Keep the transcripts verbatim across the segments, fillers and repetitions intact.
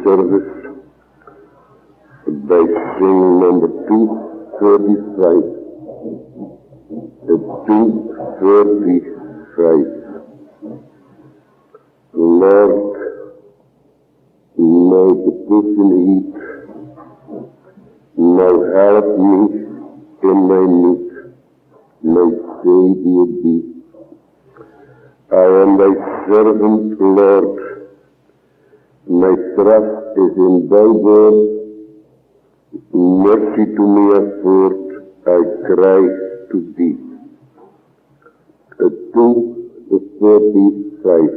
service by singing number two thirty-five. The two thirty-five. Lord, my petition heed, now help me in my need, my Savior be. I am thy servant, Lord, my trust is in thy word, mercy to me afford, I cry to thee. A two thirty-five.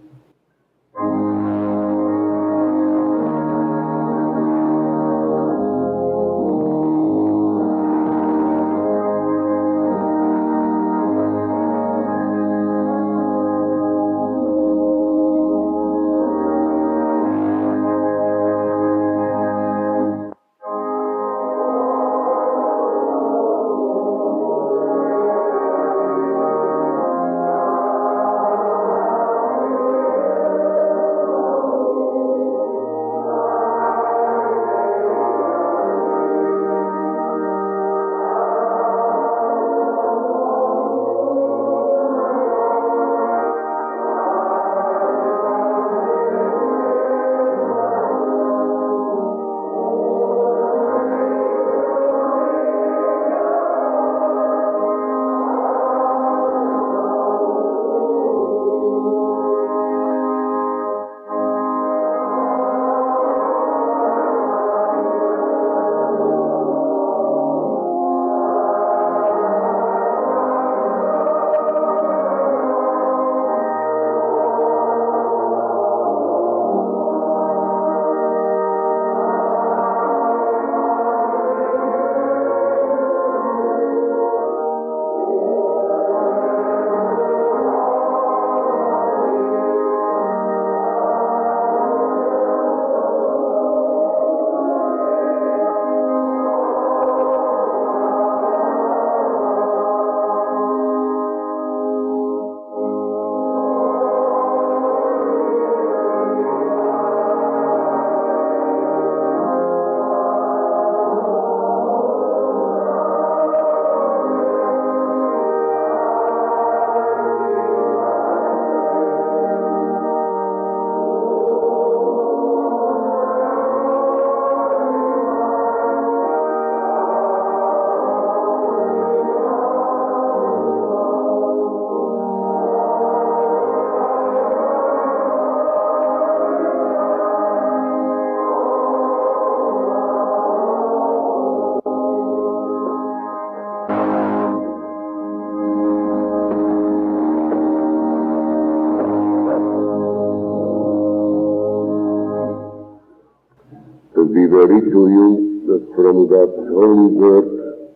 Read to you that from God's holy word,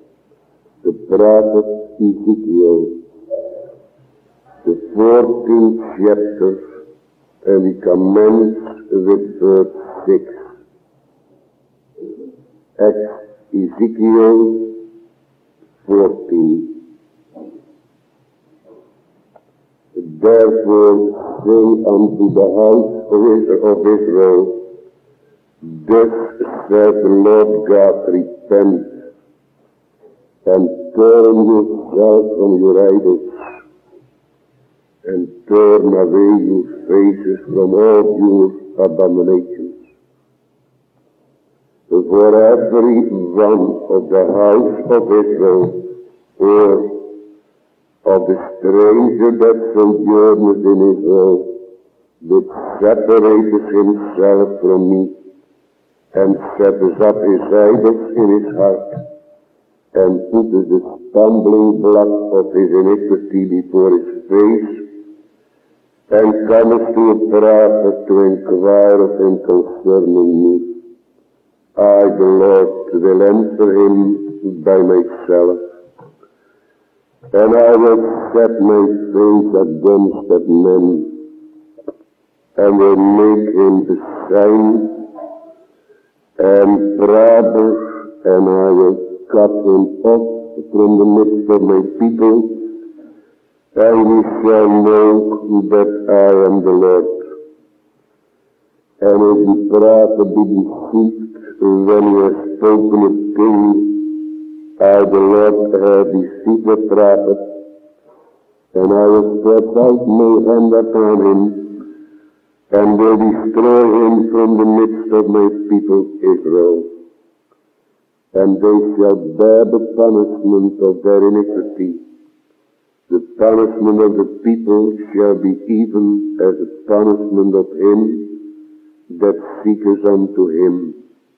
the prophet Ezekiel, the fourteenth chapter, and we commence with verse six. Acts Ezekiel fourteen. Therefore say unto the house of Israel, thus says the Lord God, repent, and turn yourself from your idols, and turn away your faces from all your abominations. For every one of the house of Israel, or of the stranger that sojourneth in Israel, that separateth himself from me, and setteth up his idols in his heart, and putteth the stumbling block of his iniquity before his face, and cometh to a prophet to inquire of him concerning me. I, the Lord, will answer him by myself, and I will set my face against that man, and will make him the sign and trouble, and I will cut him off from the midst of my people, and he shall know that I am the Lord. En is die praten die die ziet, wanneer je spoken het king, uit de Lord hij die ziet het praten. En hij will stretch out my hand upon him, and will destroy him from the midst of my people Israel. And they shall bear the punishment of their iniquity. The punishment of the people shall be even as the punishment of him that seeketh unto him,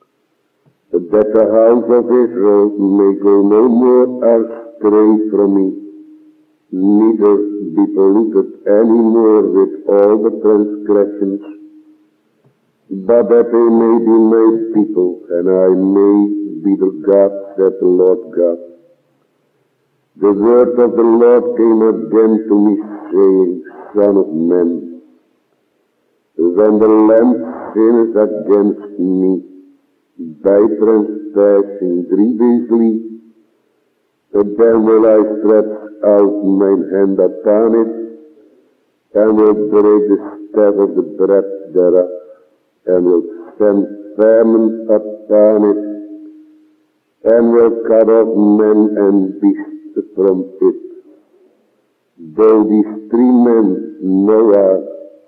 that the house of Israel may go no more astray from me, neither be polluted any more with all the transgressions, but that they may be my people, and I may be the God, said the Lord God. The word of the Lord came again to me, saying, Son of man, when the land sinneth against me, by transgressing grievously, then will I stretch out mine hand upon it, and will break the staff of the breath thereof, and will send famine upon it, and will cut off men and beasts from it. Though these three men, Noah,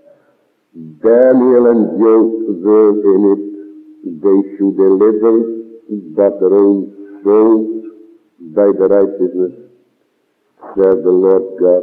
Daniel, and Job were in it, they should deliver but their own souls by the righteousness, says the Lord God.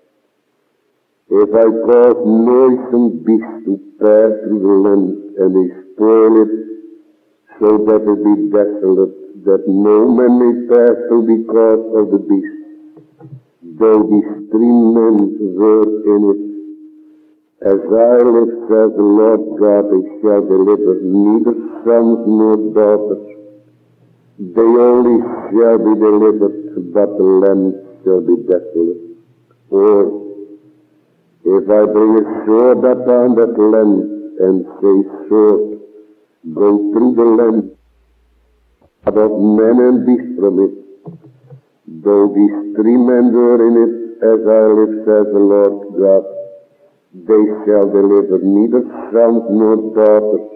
If I cause noisome beasts to pass through the land, and they spoil it, so that it be desolate, that no man may pass through because of the beast, though these three men were in it, as I live, says the Lord God, they shall deliver neither sons nor daughters. They only shall be delivered, but the land shall be desolate. For if I bring a sword upon that land, and say, sword, go through the land, cut off men and beasts from it, though these three men were in it, as I live, says the Lord God, they shall deliver neither sons nor daughters,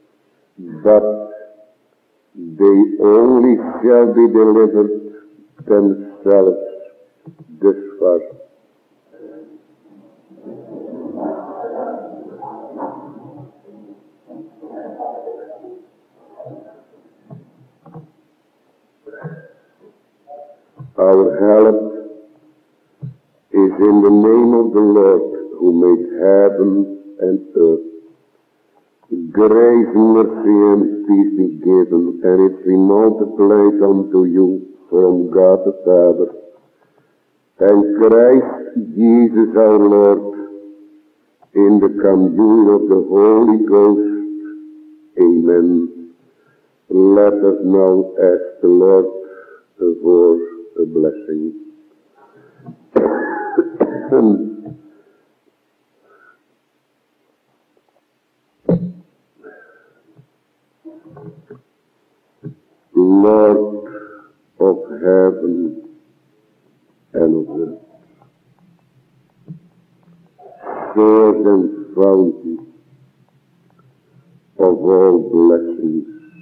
but they only shall be delivered themselves. This verse. Our help is in the name of the Lord, who made heaven and earth. Grace, mercy, and peace be given, and it be multiplied unto you from God the Father and Christ Jesus our Lord, in the communion of the Holy Ghost. Amen. Let us now ask the Lord for a blessing. Lord of heaven and of earth, source and fountain of all blessings,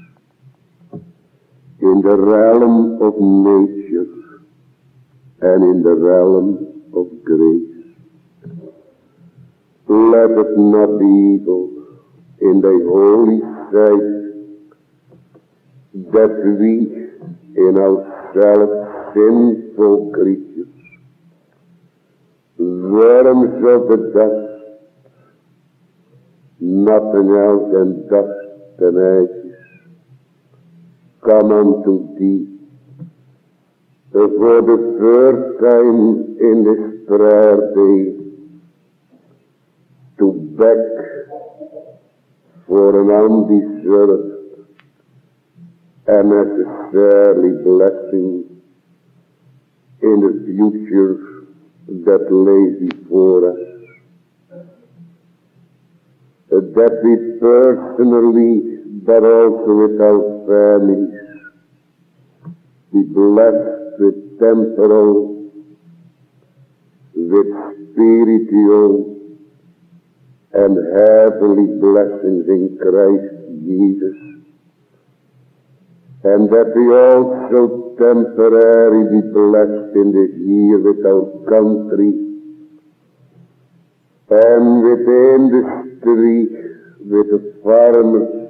in the realm of nature and in the realm of grace, let us not be evil in thy holy sight, that we in ourselves sinful creatures, worms of the dust, nothing else than dust and ashes, come unto thee for the third time in this prayer day, to beg for an undeserved and necessarily blessing in the future that lays before us. That we personally, but also with our families, be blessed with temporal, with spiritual, and heavenly blessings in Christ Jesus, and that we also temporarily be blessed in this year with our country and with the industry, with the farmers,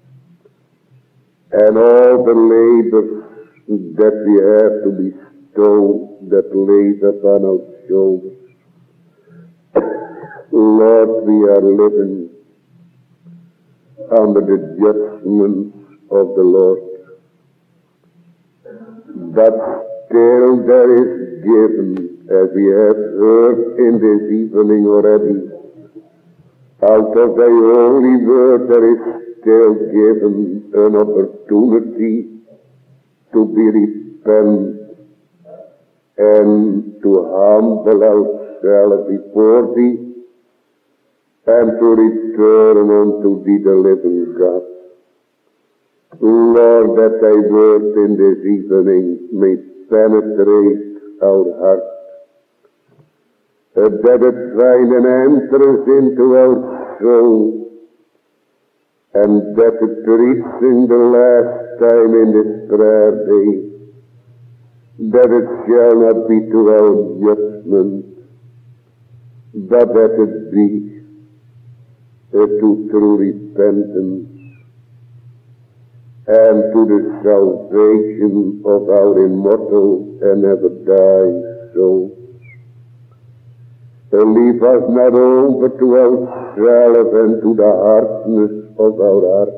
and all the labor that we have to bestow that lays upon our shoulders. Lord, we are living under the judgments of the Lord, but still there is given, as we have heard in this evening already, out of thy holy word there is still given an opportunity to be repent and to humble ourselves before thee, and to return unto thee, the living God. Lord, that thy word in this evening may penetrate our heart, that it find an entrance into our soul, and that it reaching the last time in this prayer day, that it shall not be to our judgment, but that it be uh, to true repentance and to the salvation of our immortal and never dying souls. Uh, leave us not over to ourselves and to the hardness of our heart,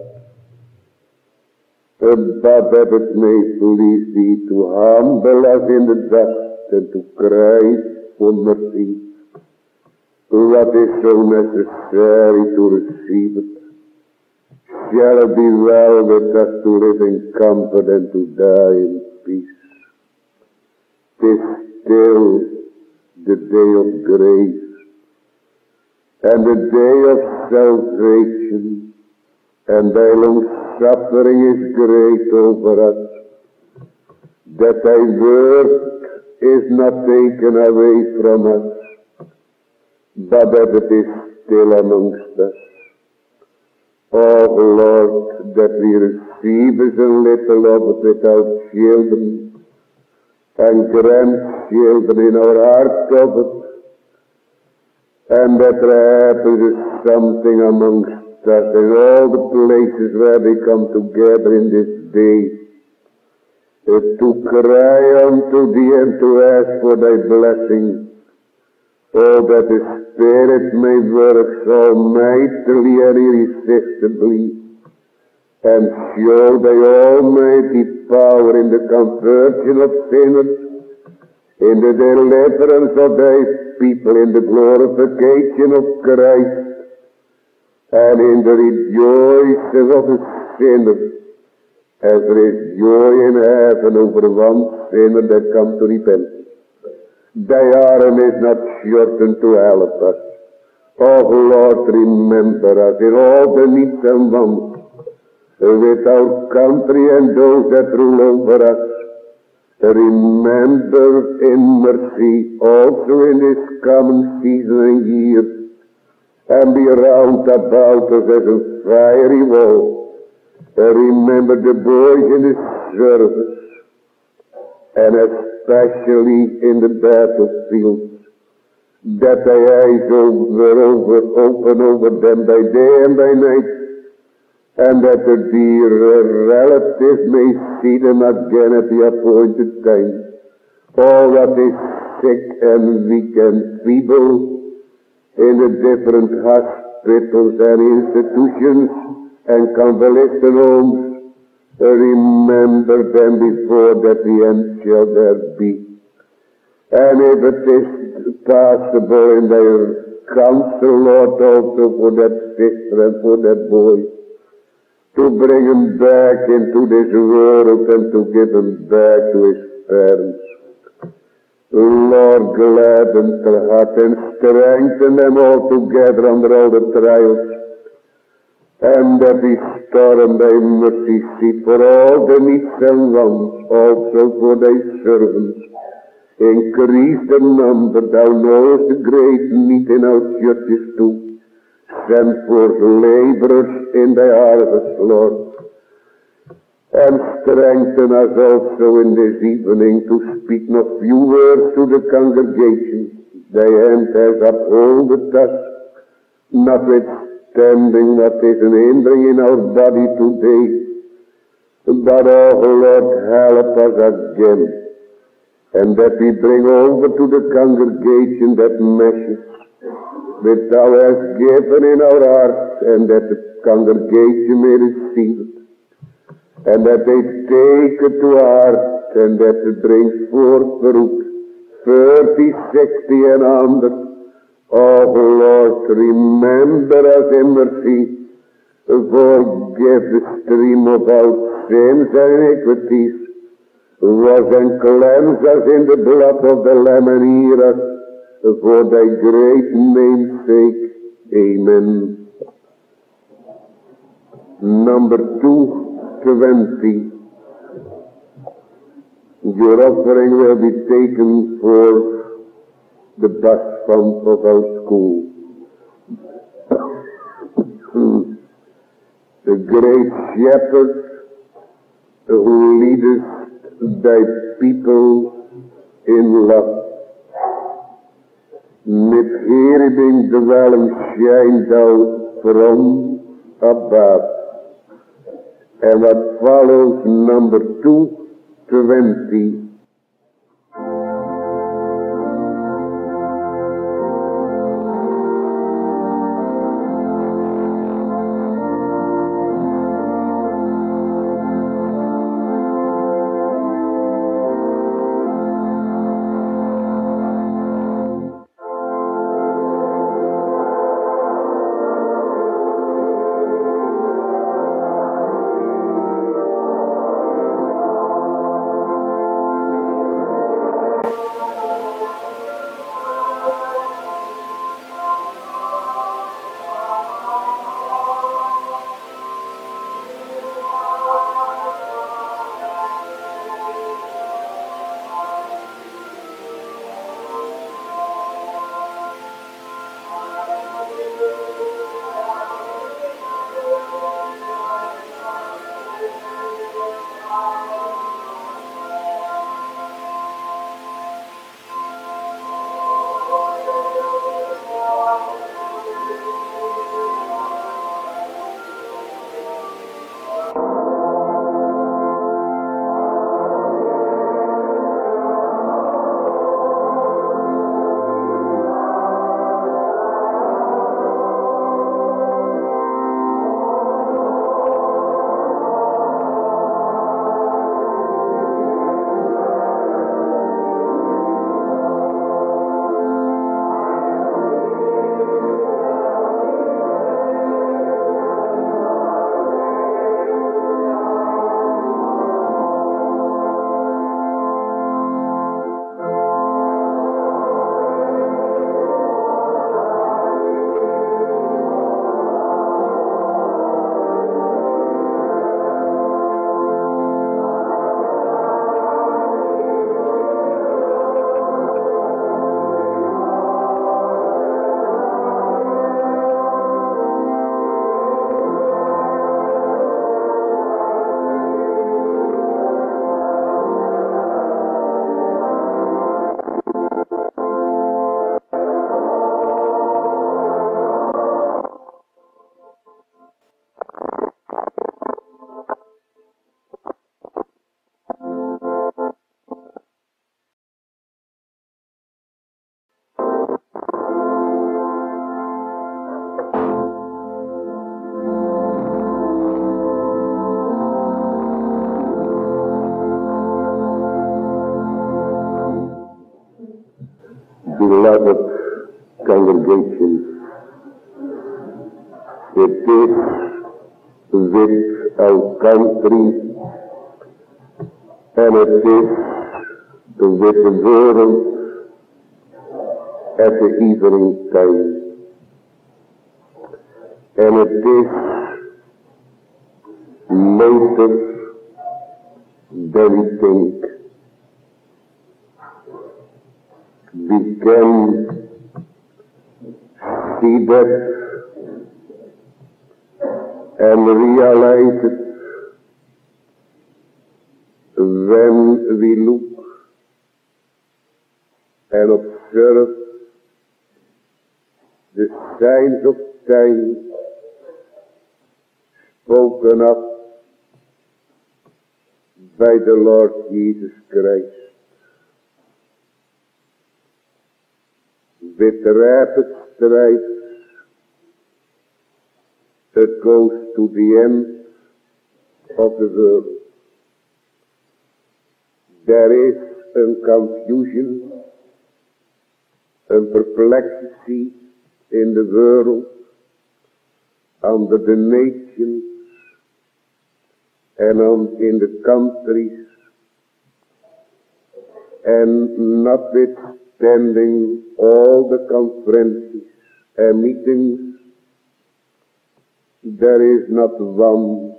uh, but that it may please thee to humble us in the dust and to cry for mercy. What is so necessary to receive it? Shall it be well with us to live in comfort and to die in peace? 'Tis still the day of grace and the day of salvation, and thy long suffering is great over us, that thy word is not taken away from us, but that it is still amongst us. Oh Lord, that we receive as a little of it with our children and grandchildren in our heart of it, and that there is something amongst us in all the places where we come together in this day, to cry unto thee and to ask for thy blessing. Oh, that the Spirit may work so mightily and irresistibly, and show thy almighty power in the conversion of sinners, in the deliverance of thy people, in the glorification of Christ, and in the rejoicing of the sinners, as there is joy in heaven over one sinner that comes to repentance. Thy arm is not shortened to help us. Oh Lord, remember us in all the needs and wants, with our country and those that rule over us. Remember in mercy also in this common season and year, and be round about us as a fiery wall. Remember the boys in the service, and especially in the battlefields, that thy eyes over, over, open over them by day and by night, and that the dear relatives may see them again at the appointed time. All that is sick and weak and feeble in the different hospitals and institutions and convalescent homes, remember them before that the end shall there be. And if it is possible in their counsel, Lord, also for that sister and for that boy, to bring him back into this world and to give him back to his parents. Lord, gladden their heart and strengthen them all together under all the trials, and that we store on thy mercy seat for all the needs and wants, also for thy servants. Increase the number, thou knowest the great need in our churches too. Send forth laborers in thy harvest, Lord. And strengthen us also in this evening to speak not few words to the congregation. Thy hand has upholded us, notwithstanding what is an hindering in our body today. But, oh Lord, help us again, and that we bring over to the congregation that message which thou hast given in our hearts, and that the congregation may receive it. And that they take it to heart, and that it brings forth fruit, thirty, sixty, and hundred. Oh Lord, remember us in mercy, forgive the stream of our sins and iniquities, wash and cleanse us in the blood of the Lamb, and hear us for thy great name's sake. Amen. Number two. twenty. Your offering will be taken for the bus fund of our school. The great shepherd who leadeth thy people in love. Met heribing dwellen schijnt thou from above. And what follows, number two twenty. Beloved congregation, it is with our country, and it is with the world at the evening time, and it is later than we think. We can see that and realize it when we look and observe the signs of time spoken of by the Lord Jesus Christ. With rapid strides, it goes to the end of the world. There is a confusion and perplexity in the world, under the nations, and on, in the countries, and notwithstanding all the conferences and meetings, there is not one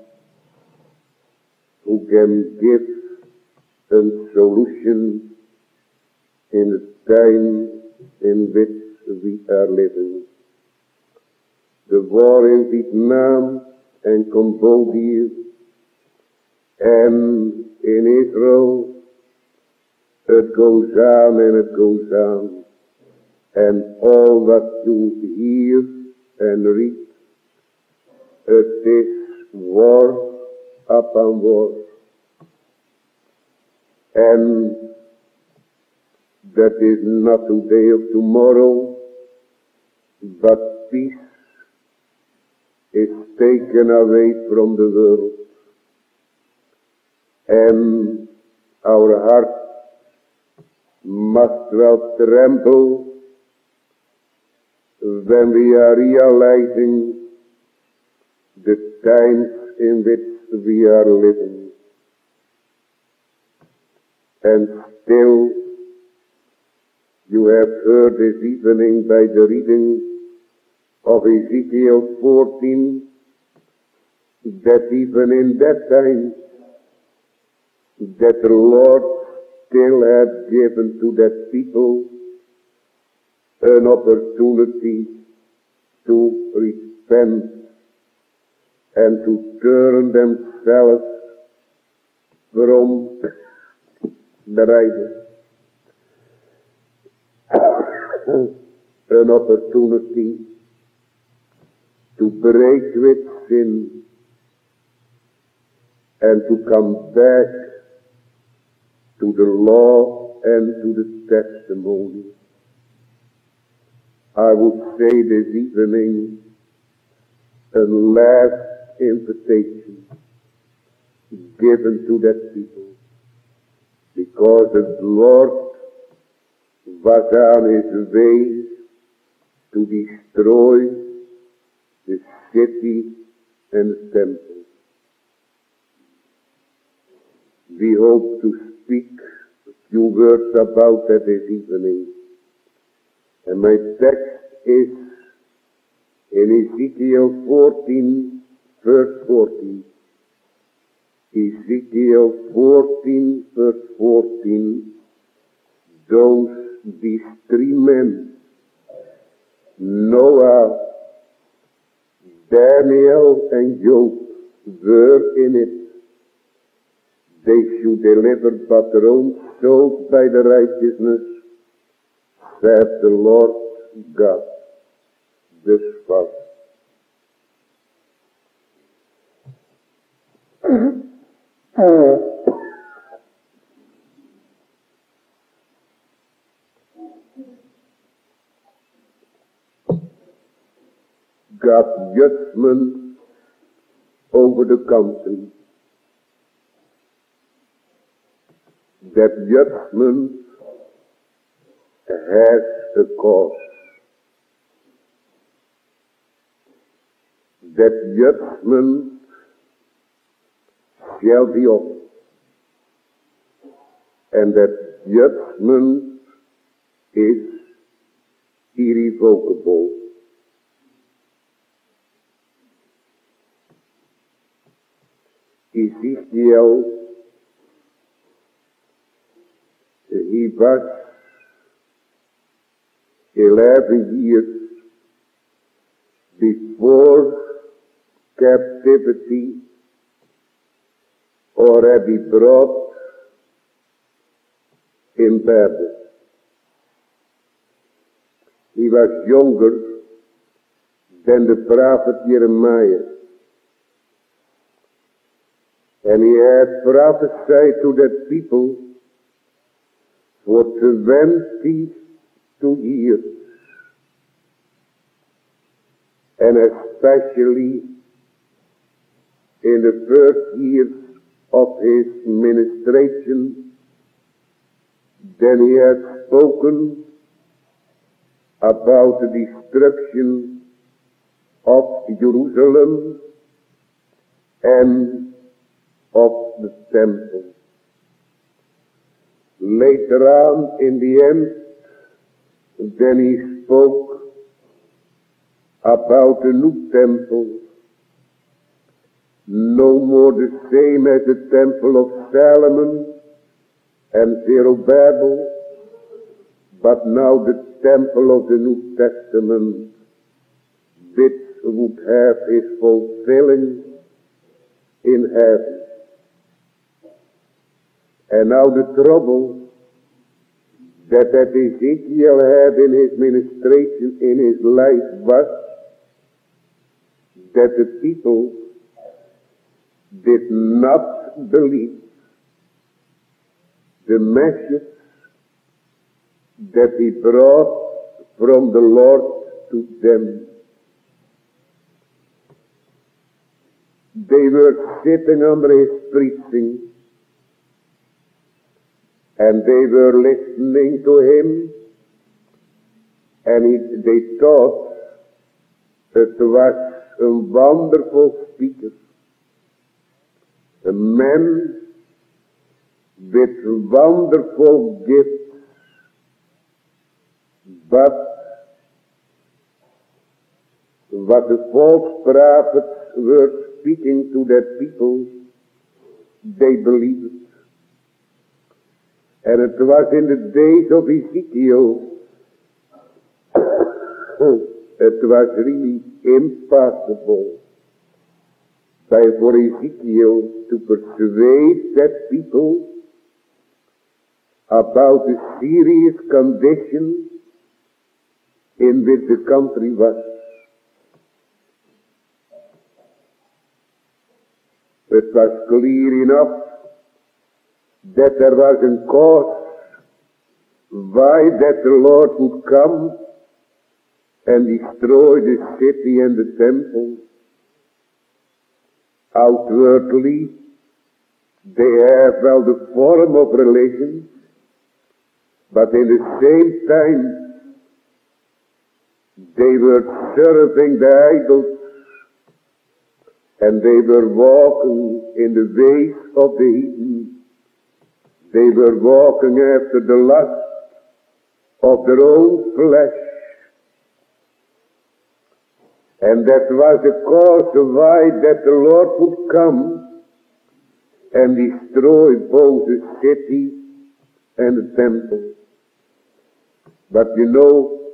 who can give a solution in the time in which we are living. The war in Vietnam and Cambodia and in Israel, it goes on and it goes on. And all that you hear and read, it is war upon war. And that is not today or tomorrow, but peace is taken away from the world. And our hearts must well tremble when we are realizing the times in which we are living. And still, you have heard this evening by the reading of Ezekiel fourteen, that even in that time, that the Lord still had given to that people an opportunity to repent and to turn themselves from the right. An opportunity to break with sin and to come back to the law and to the testimony. I would say this evening, a last invitation given to that people, because the Lord was on his way to destroy the city and the temple. We hope to speak a few words about that this evening. And my text is in Ezekiel fourteen, verse fourteen. Ezekiel fourteen, verse fourteen. Those, these three men, Noah, Daniel, and Job, were in it. They should deliver but their own souls by the righteousness, said the Lord God. Thus far. God's judgment over the country. That judgment has a cause. That judgment shall be off. And that judgment is irrevocable. Ezekiel, he was eleven years before captivity, already brought in Babel. He was younger than the prophet Jeremiah. And he had prophesied to that people for twenty-two years. And especially in the first years of his ministration, then he had spoken about the destruction of Jerusalem and of the temple. Later on, in the end, then he spoke about the new temple, no more the same as the temple of Solomon and Zerubbabel, but now the temple of the New Testament, which would have his fulfilling in heaven. And now the trouble that, that Ezekiel had in his ministration, in his life, was that the people did not believe the message that he brought from the Lord to them. They were sitting under his preaching, and they were listening to him, and he, they thought it was a wonderful speaker, a man with wonderful gifts, but what the false prophets were speaking to their people, they believed it. And it was in the days of Ezekiel, it was really impossible by for Ezekiel to persuade that people about the serious condition in which the country was. It was clear enough that there was a cause why that the Lord would come and destroy the city and the temple. Outwardly, they have well the form of religion, but in the same time, they were serving the idols, and they were walking in the ways of the heathen. They were walking after the lust of their own flesh. And that was the cause why that the Lord would come and destroy both the city and the temple. But you know,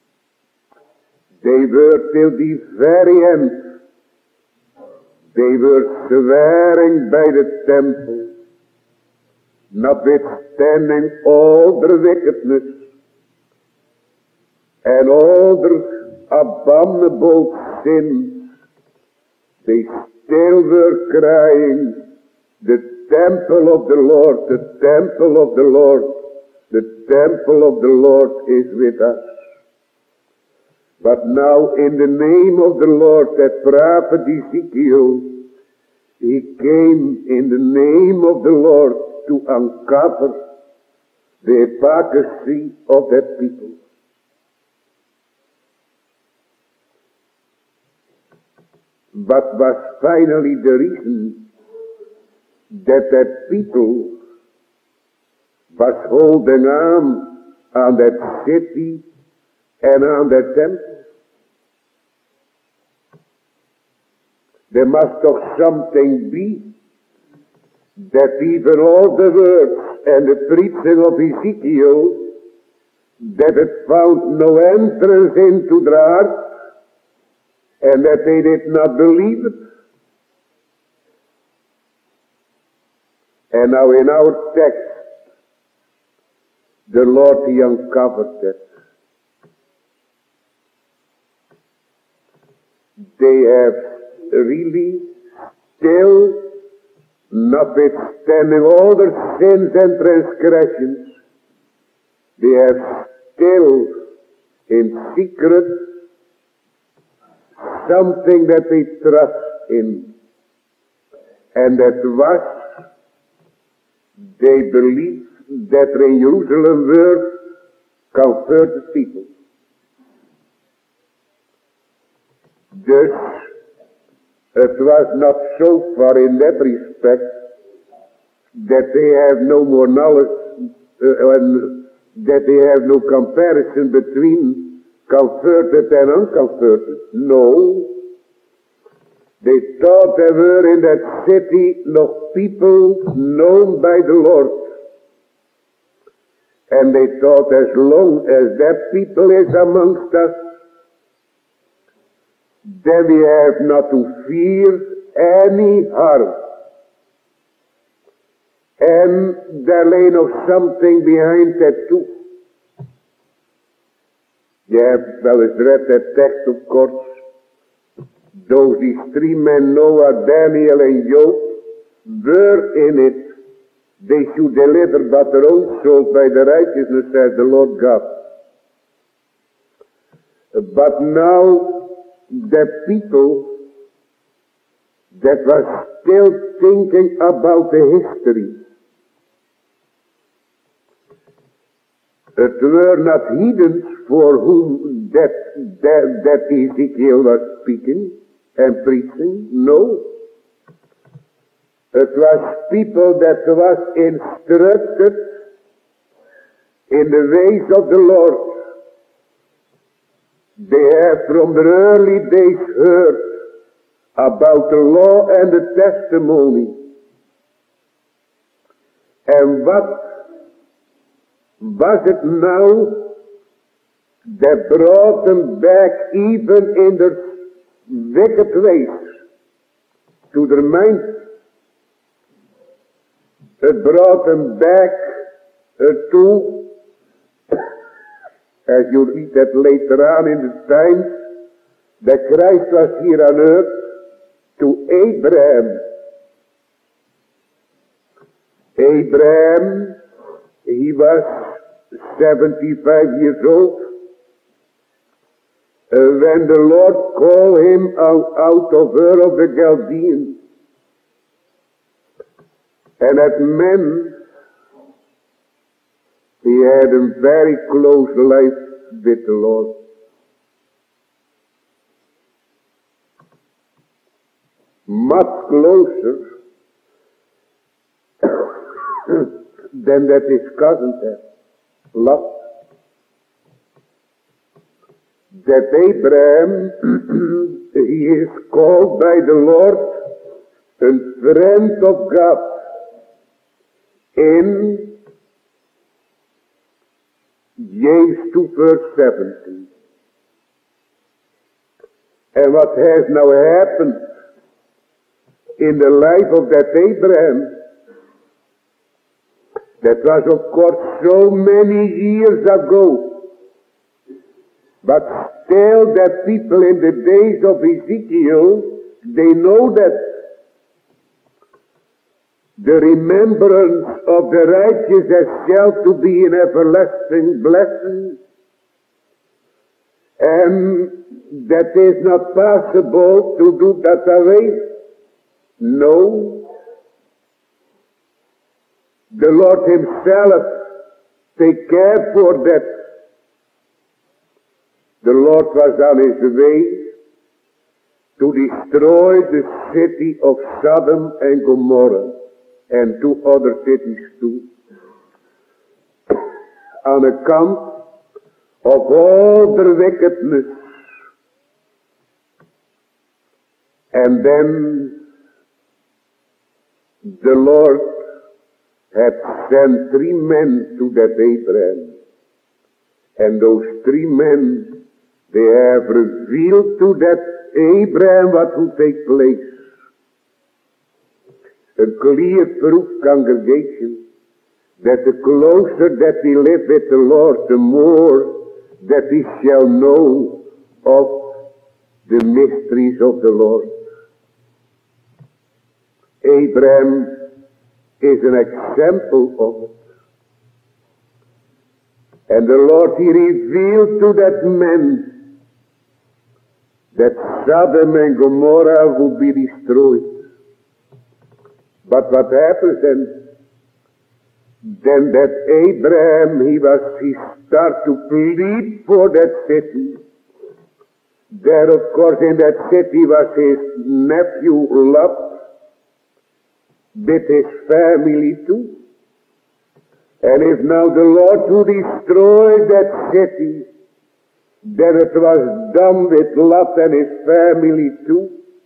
they were till the very end, they were swearing by the temple, notwithstanding all their wickedness and all their abominable sins, they still were crying, the temple of the Lord, the temple of the Lord, the temple of the Lord is with us. But now in the name of the Lord, that prophet Ezekiel, he came in the name of the Lord to uncover the hypocrisy of that people. But was finally the reason that that people was holding on on that city and on that temple? There must doch something be that even all the words and the preaching of Ezekiel, that it found no entrance into their heart, and that they did not believe it. And now in our text, the Lord he uncovered that. They have really still, notwithstanding all their sins and transgressions, they have still in secret something that they trust in. And that was, they believe that there in Jerusalem were converted people. Thus, it was not so far in that respect that they have no more knowledge uh, and that they have no comparison between converted and unconverted. No. They thought there were in that city no people known by the Lord. And they thought as long as that people is amongst us, then we have not to fear any harm. And there lay nog something behind that too. You have well eens read that text, of course. Those these three men, Noah, Daniel, and Job, were in it. They should deliver but their own souls by the righteousness, says the Lord God. But now, the people that was still thinking about the history, it were not heathens for whom that, that, that Ezekiel was speaking and preaching. No. It was people that was instructed in the ways of the Lord. They have from the early days heard about the law and the testimony. And what was it now that brought them back even in their wicked ways to their mind? It brought them back uh, to, as you read that later on in the times, that Christ was here on earth, to Abraham. Abraham, he was seventy-five years old uh, when the Lord called him out, out of Ur of the Chaldeans. And that meant he had a very close life with the Lord. Much closer than that his cousin had. Lot. That Abraham, he is called by the Lord a friend of God. In James two verse seventeen. And what has now happened in the life of that Abraham, that was of course so many years ago, but still that people in the days of Ezekiel, they know that the remembrance of the righteous as shall to be an everlasting blessing. And that is not possible to do that away. No. The Lord himself take care for that. The Lord was on his way to destroy the city of Sodom and Gomorrah. And two other cities too, on account of all their wickedness. And then the Lord had sent three men to that Abraham. And those three men, they have revealed to that Abraham what will take place. a clear proof, congregation, that the closer that we live with the Lord, the more that we shall know of the mysteries of the Lord. Abraham is an example of it. And the Lord, he revealed to that man that Sodom and Gomorrah would be destroyed. But what happens then? Then that Abraham, he was, he started to plead for that city. There, of course, in that city was his nephew Lot, with his family too. And if now the Lord would destroy that city, then it was done with Lot and his family too.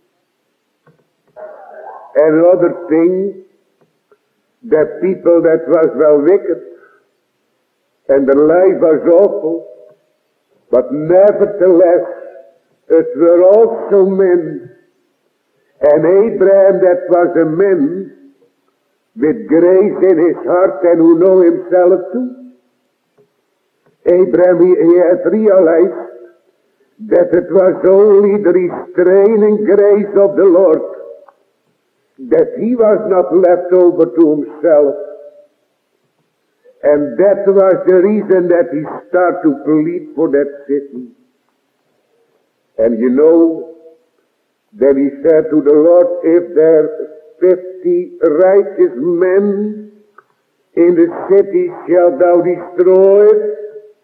Another thing, that people that was well wicked, and the life was awful, but nevertheless, it were also men. And Abraham, that was a man with grace in his heart and who know himself too. Abraham, he, he had realized that it was only the restraining grace of the Lord, that he was not left over to himself. And that was the reason that he started to plead for that city. And you know, then he said to the Lord, if there are fifty righteous men in the city, shalt thou destroy it?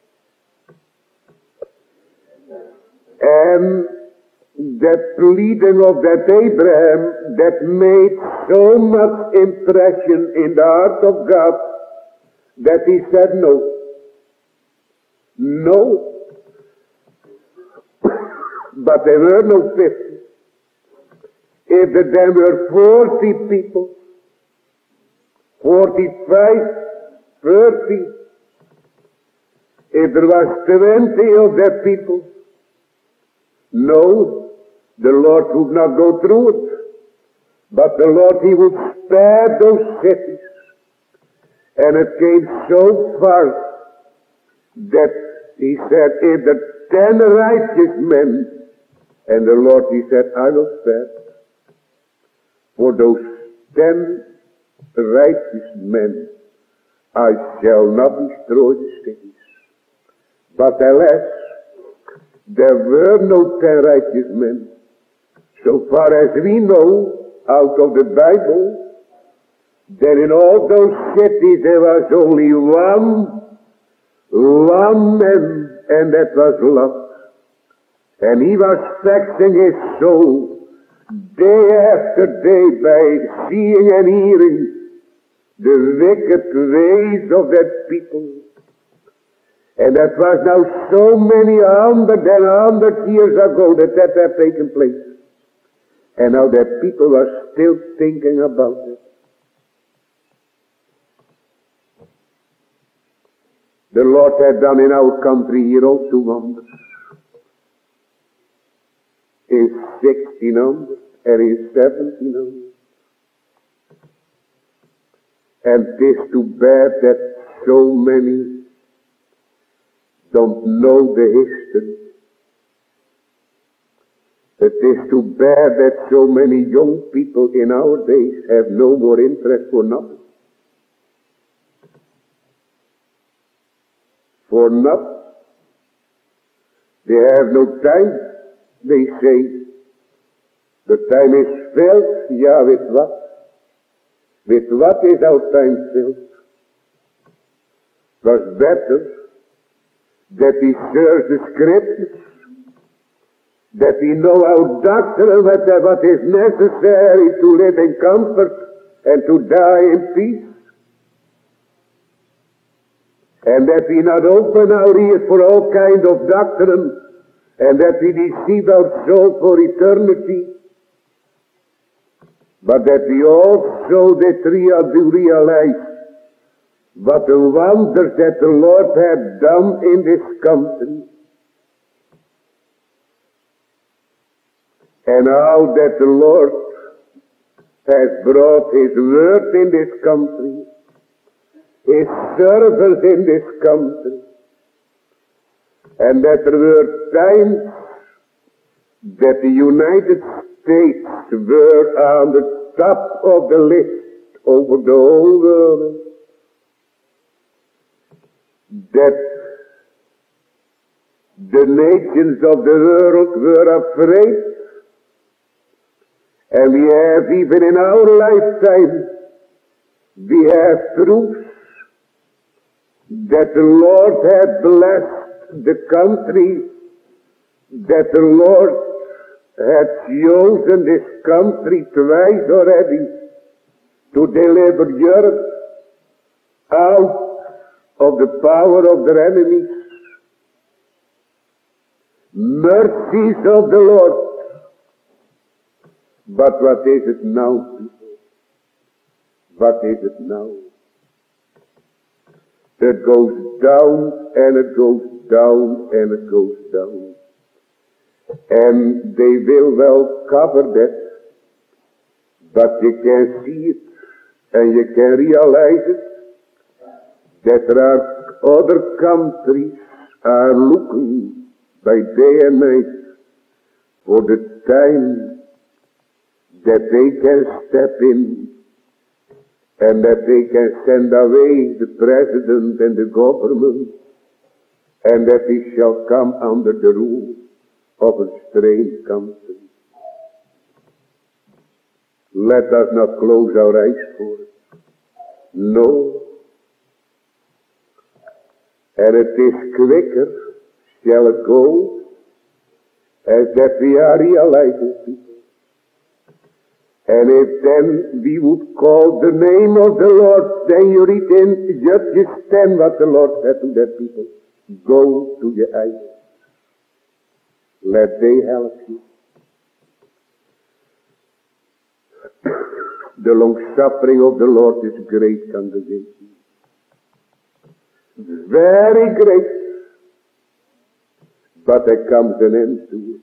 And that pleading of that Abraham, that made so much impression in the heart of God, that he said no. No. But there were no fifty. If there were forty people, forty-five, thirty, if there was twenty of that people, no, the Lord would not go through it. But the Lord, he would spare those cities. And it came so far that he said, if the ten righteous men, and the Lord, he said, I will spare for those ten righteous men, I shall not destroy the cities. But alas, there were no ten righteous men. So far as we know, out of the Bible, that in all those cities there was only one, one man, and that was Lot. And he was vexing his soul day after day by seeing and hearing the wicked ways of that people. And that was now so many hundred and hundred years ago that that had taken place. And now that people were still thinking about it. The Lord had done in our country here also wonders. In sixteen hundred and in seventeen hundred. And it is too bad that so many don't know the history. It is too bad that so many young people in our days have no more interest for nothing. For nothing. They have no time. They say, the time is filled. Yeah, with what? With what is our time filled? It was better that we search the scriptures, that we know our doctrine, what, what is necessary to live in comfort and to die in peace. And that we not open our ears for all kind of doctrine, and that we deceive our soul for eternity, but that we also that we do realize what the wonders that the Lord had done in this country, and how that the Lord has brought his word in this country, his service in this country, and that there were times that the United States were on the top of the list over the whole world, that the nations of the world were afraid. And we have, even in our lifetime, we have proofs that the Lord had blessed the country, that the Lord had chosen this country twice already to deliver Europe out of the power of their enemies. Mercies of the Lord. But what is it now, people? What is it now? It goes down, and it goes down, and it goes down. And they will well cover that, but you can see it, and you can realize it, that there are other countries are looking by day and night for the time that they can step in, and that they can send away the president and the government, and that he shall come under the rule of a strange country. Let us not close our eyes for it. No. And it is quicker, shall it go, as that we are realizing, people. And if then we would call the name of the Lord, then you read in Judges ten what the Lord said to that people. Go to your idols. Let they help you. The long suffering of the Lord is great, congregation. Very great. But there comes an end to it.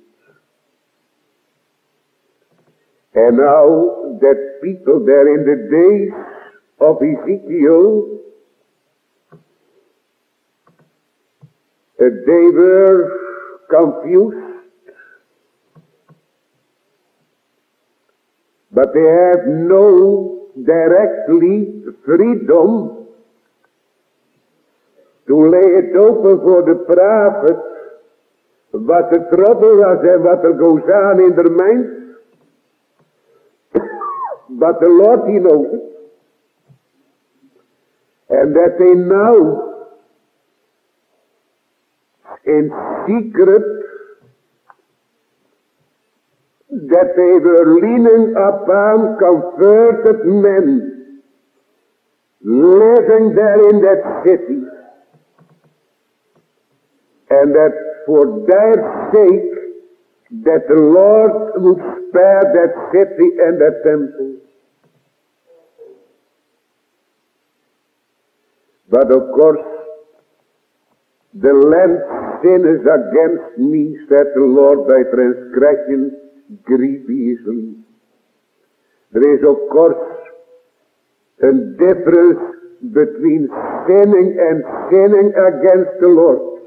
And now that people there in the days of Ezekiel, they were confused, but they have no directly freedom to lay it open for the prophet what the trouble was and what goes on in their minds. But the Lord, He knows it. And that they now, in secret, that they were leaning upon converted men, living there in that city. And that for their sake, that the Lord would spare that city and that temple. But of course, the land sin is against me, said the Lord, by transgression grieve easily. There is of course a difference between sinning and sinning against the Lord.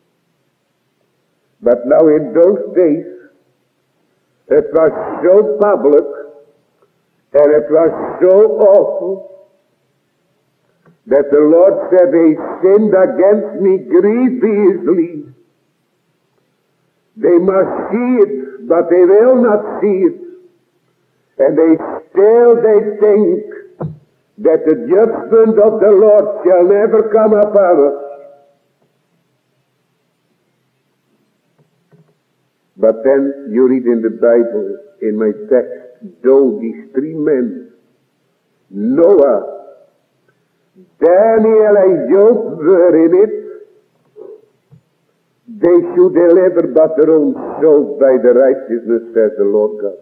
But now in those days, it was so public, and it was so awful, that the Lord said, they sinned against me grievously. They must see it, but they will not see it. And they still they think that the judgment of the Lord shall never come upon us. But then you read in the Bible, in my text, though these three men, Noah, Daniel and Job were in it, they should deliver but their own souls by the righteousness, says the Lord God.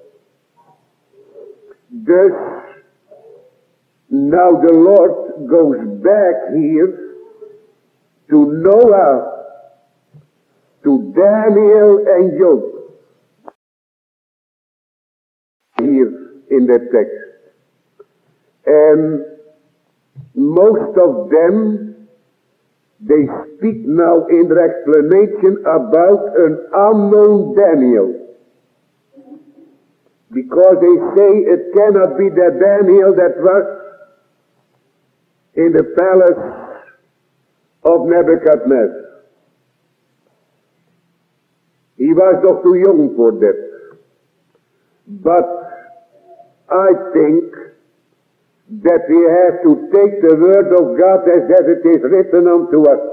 Thus, now the Lord goes back here to Noah, to Daniel and Job. Here in the text. And most of them, they speak now in their explanation about an unknown Daniel. Because they say it cannot be the Daniel that was in the palace of Nebuchadnezzar. He was doch too young for that. But I think that we have to take the word of God as that it is written unto us.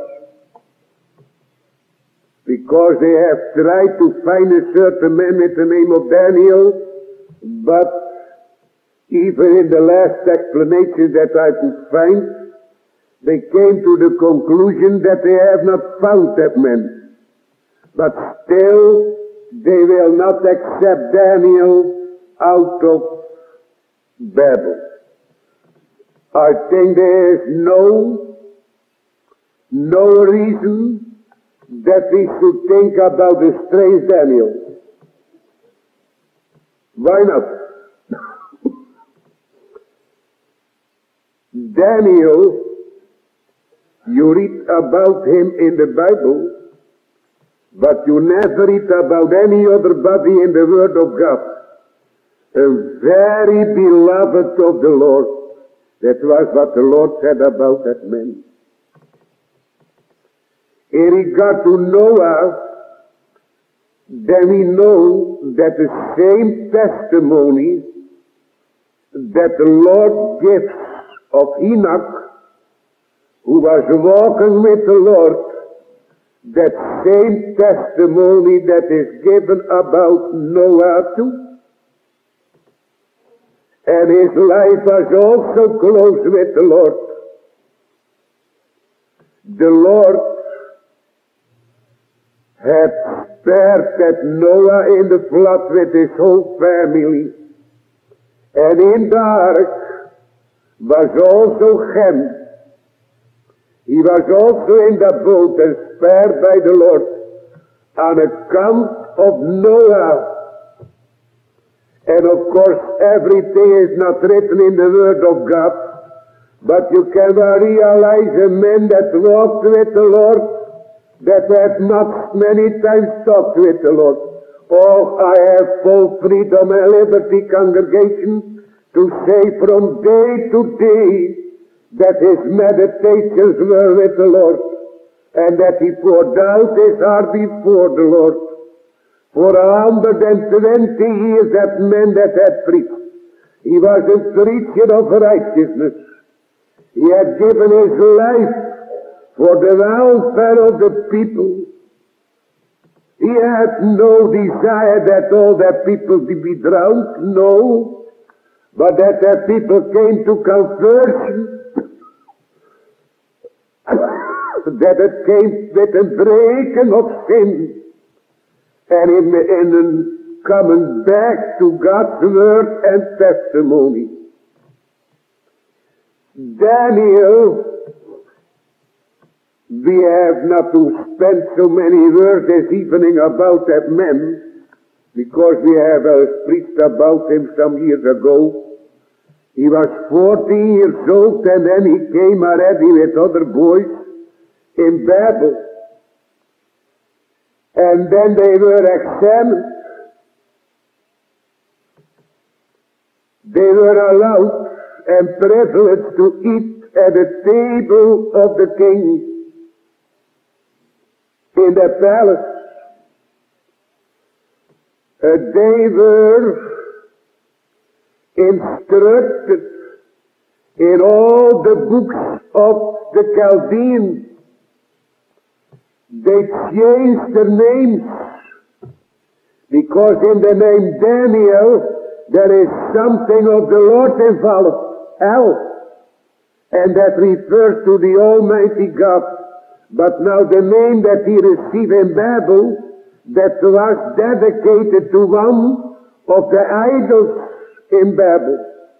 Because they have tried to find a certain man with the name of Daniel, but even in the last explanation that I could find, they came to the conclusion that they have not found that man. But still, they will not accept Daniel out of Babel. I think there is no, no reason that we should think about the strange Daniel. Why not? Daniel, you read about him in the Bible, but you never read about any other body in the Word of God. A very beloved of the Lord. That was what the Lord said about that man. In regard to Noah, then we know that the same testimony that the Lord gives of Enoch, who was walking with the Lord, that same testimony that is given about Noah too. And his life was also close with the Lord. The Lord had spared that Noah in the flood with his whole family. And in the ark was also Ham. He was also in the boat and spared by the Lord on account of Noah. And of course, everything is not written in the Word of God, but you can realize a man that walked with the Lord, that had not many times talked with the Lord. Oh, I have full freedom and liberty, congregation, to say from day to day that his meditations were with the Lord, and that he poured out his heart before the Lord. For a hundred and twenty years that man that had preached, he was a preacher of righteousness. He had given his life for the welfare of the people. He had no desire that all that people be drowned, no, but that that people came to conversion, that it came with a breaking of sin. And in, in coming back to God's word and testimony. Daniel, we have not to spend so many words this evening about that man, because we have uh, preached about him some years ago. He was forty years old, and then he came already with other boys in Babel. And then they were examined. They were allowed and privileged to eat at the table of the king in the palace. Uh, they were instructed in all the books of the Chaldeans. They changed their names, because in the name Daniel there is something of the Lord involved, El, and that refers to the Almighty God. But now the name that he received in Babel, that was dedicated to one of the idols in Babel.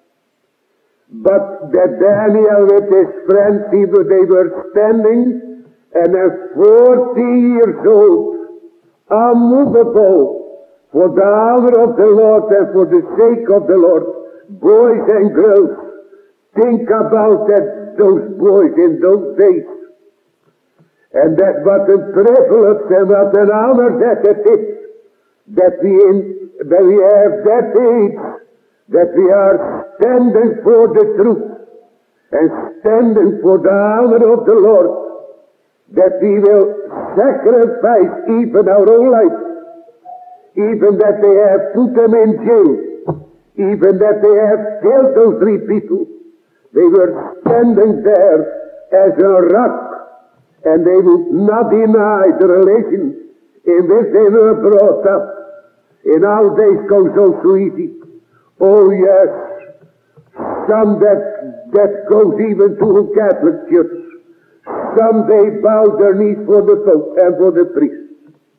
But that Daniel with his friends, they were standing, and at forty years old, unmovable for the honor of the Lord and for the sake of the Lord, boys and girls Think about that, those boys in those days. And that what a privilege and what an honor that it is, that we, in, that we have that age, that we are standing for the truth, and standing for the honor of the Lord, that we will sacrifice even our own life, even that they have put them in jail, even that they have killed those three people. They were standing there as a rock, and they would not deny the relation in which they were brought up. In our days goes so, so easy. Oh yes, some that, that goes even to a Catholic church. Some they bow their knees for the Pope and for the priest.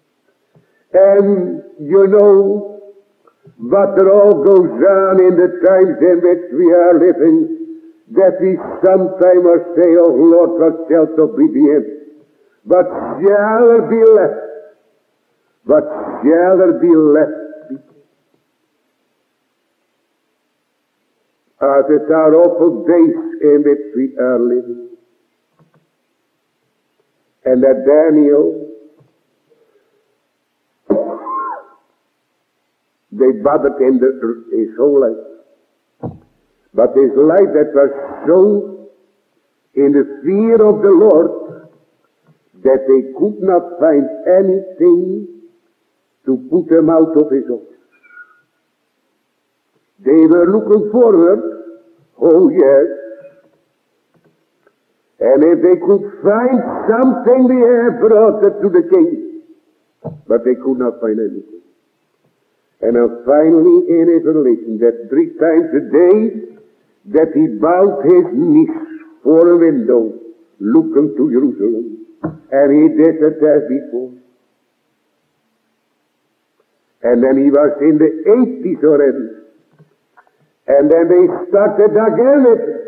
And you know what all goes on in the times in which we are living, that we sometimes say, oh Lord, what shall to be the end? What shall there be left? What shall there be left? As it are awful days in which we are living. And that Daniel, they bothered him the, his whole life. But his life that was shown in the fear of the Lord, that they could not find anything to put him out of his office. They were looking forward, oh yes, and if they could find something, they have brought it to the king, but they could not find anything. And now finally in his relation, that three times a day, that he bowed his knees for a window, looking to Jerusalem. And he did it as before. And then he was in the eighties already. And then they started again with it.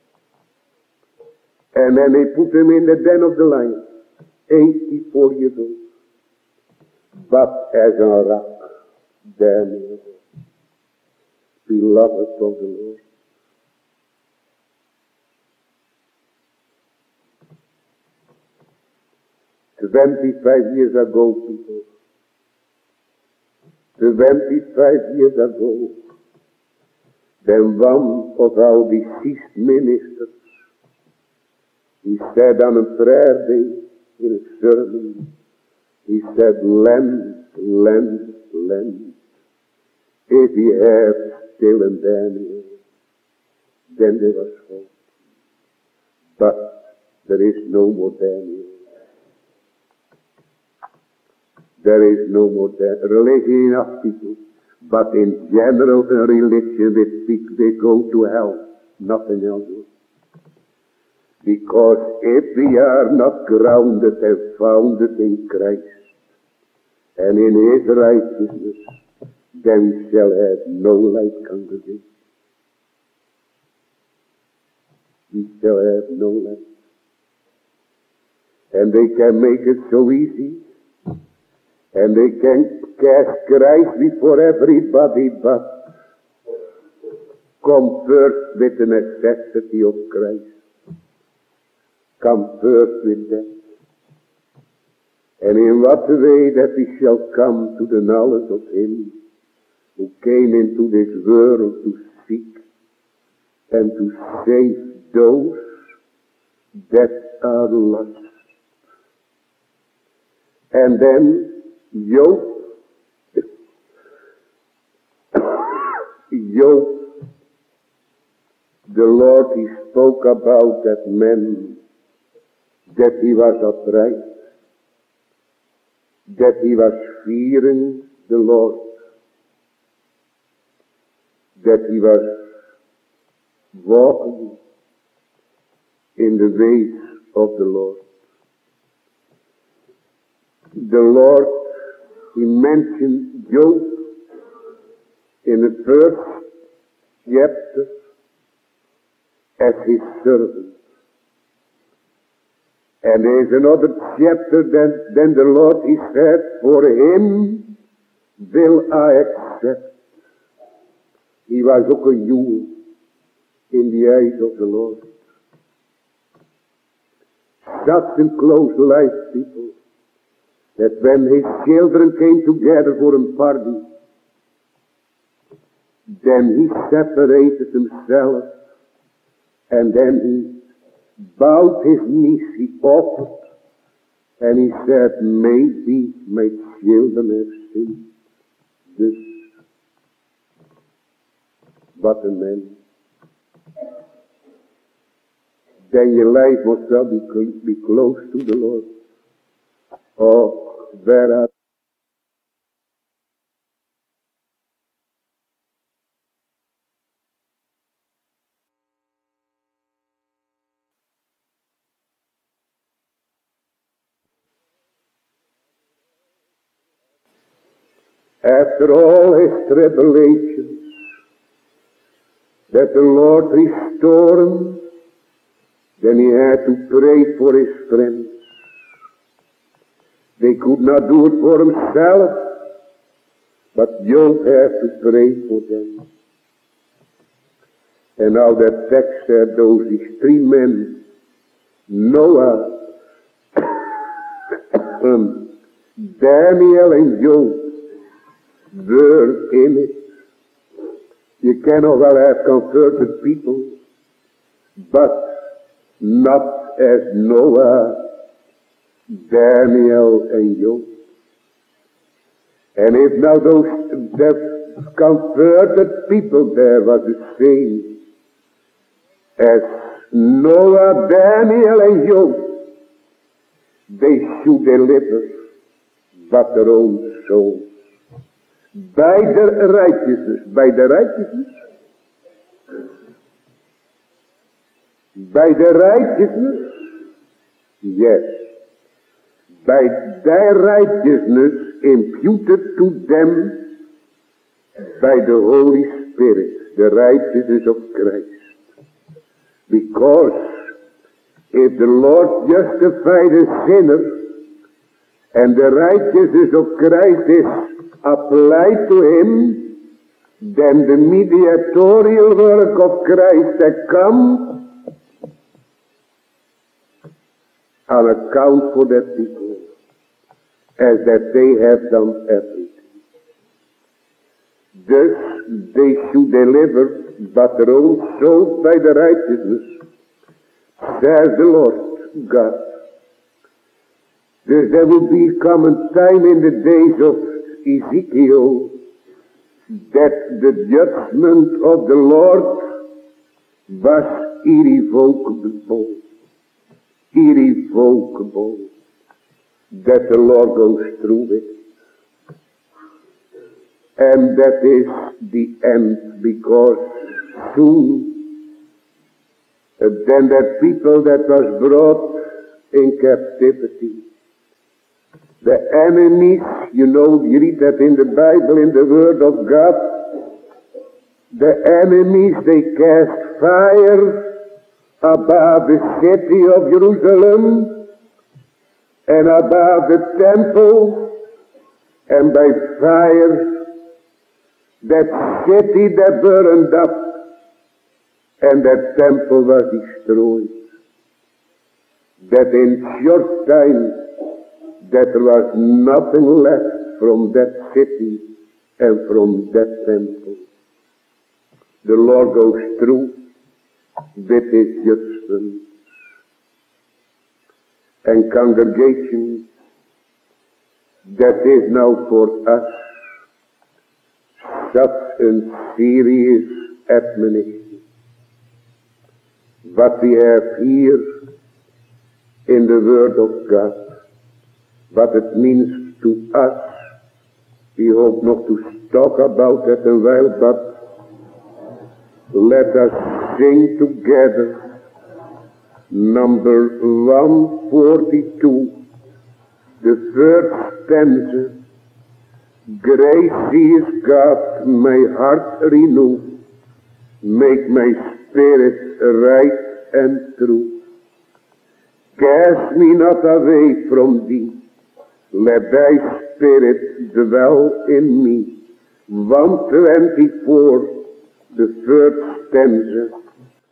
And then they put him in the den of the lions. eighty-four years old. But as a rock, Daniel, beloved of the Lord. Twenty-five years ago, people. Twenty-five years ago, then one of our deceased ministers, he said on a prayer day in a sermon, he said, Lend, lend, lend. If he have still in Daniel, then there was hope. But there is no more Daniel. There is no more death. Religion enough, people. But in general, a religion they speak, they go to hell. Nothing else. Because if we are not grounded and founded in Christ and in His righteousness, then we shall have no light congregation. We shall have no light. And they can make it so easy. And they can cast Christ before everybody, but come first with the necessity of Christ. Come first with that. And in what way that we shall come to the knowledge of Him who came into this world to seek and to save those that are lost. And then Job, Job, the Lord, He spoke about that man, that he was upright, that he was fearing the Lord, that he was walking in the ways of the Lord. The Lord, He mentioned Job in the first chapter as His servant. And there is another chapter that then the Lord, He said, for Him will I accept. He was ook een jongen. in the eyes of the Lord. Such a close life, people, that when his children came together for a party, then he separated himself, and then he bowed his knees, he offered, and he said, maybe my children have sinned. This, what a man. Then your life must well be, cl- be close to the Lord. Oh, there are after all his tribulations, that the Lord restored him, then he had to pray for his friends. They could not do it for himself, but Job had to pray for them. And now that text said those these three men, Noah, um, Daniel and Job, were in it. You cannot well have converted people, but not as Noah, Daniel, and Job. And if now those the converted people there was the same as Noah, Daniel, and Job, they should deliver but their own souls. By the righteousness, by the righteousness, by the righteousness, yes, by their righteousness imputed to them by the Holy Spirit, the righteousness of Christ. Because if the Lord justified a sinner, and the righteousness of Christ is applied to him, then the mediatorial work of Christ that comes on account for that people, as that they have done everything. Thus they should deliver but their own souls by the righteousness, says the Lord God. Thus there will be come a time in the days of Ezekiel that the judgment of the Lord was irrevocable. Irrevocable. That the Lord goes through it. And that is the end, because soon uh, then that people that was brought in captivity, the enemies, you know, you read that in the Bible, in the Word of God, the enemies, they cast fire above the city of Jerusalem and above the temple, and by fire that city that burned up and that temple was destroyed. That in short time that there was nothing left from that city and from that temple. The Lord goes through with his judgment. And congregation, that is now for us such a serious admonition. What we have here in the Word of God, what it means to us, we hope not to talk about that a while, but let us sing together number one forty-two, the third stanza. Gracious God, my heart renew, make my spirit right and true. Cast me not away from thee, let thy spirit dwell in me. one twenty-four, the third stanza.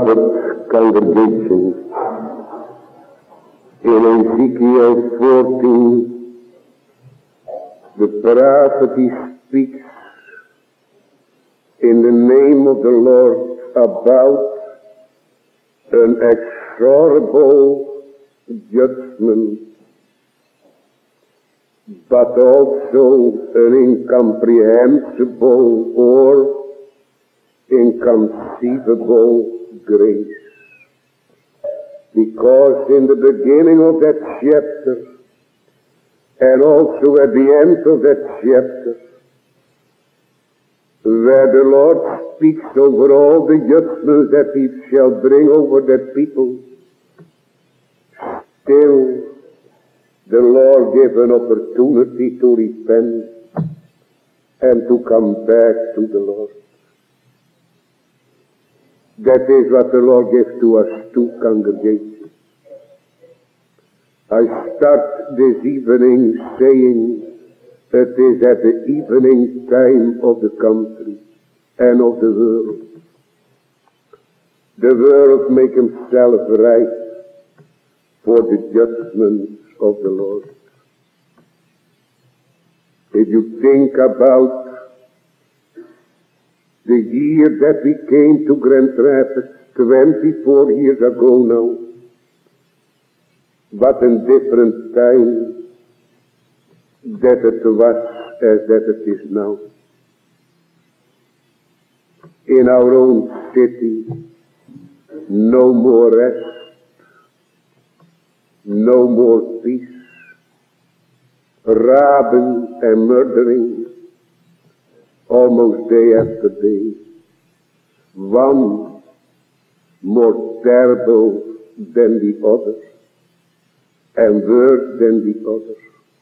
beloved congregation, in Ezekiel fourteen, the prophet he speaks in the name of the Lord about an exorable judgment, but also an incomprehensible or inconceivable grace. Because in the beginning of that chapter, and also at the end of that chapter, where the Lord speaks over all the judgments that he shall bring over that people, still the Lord gave an opportunity to repent and to come back to the Lord. That is what the Lord gives to us, to congregation. I start this evening saying that it is at the evening time of the country and of the world. The world make himself right for the judgments of the Lord. If you think about the year that we came to Grand Rapids, twenty-four years ago now, but in different time that it was as that it is now. In our own city, no more rest, no more peace, robbing and murdering almost day after day. One more terrible than the other, and worse than the other.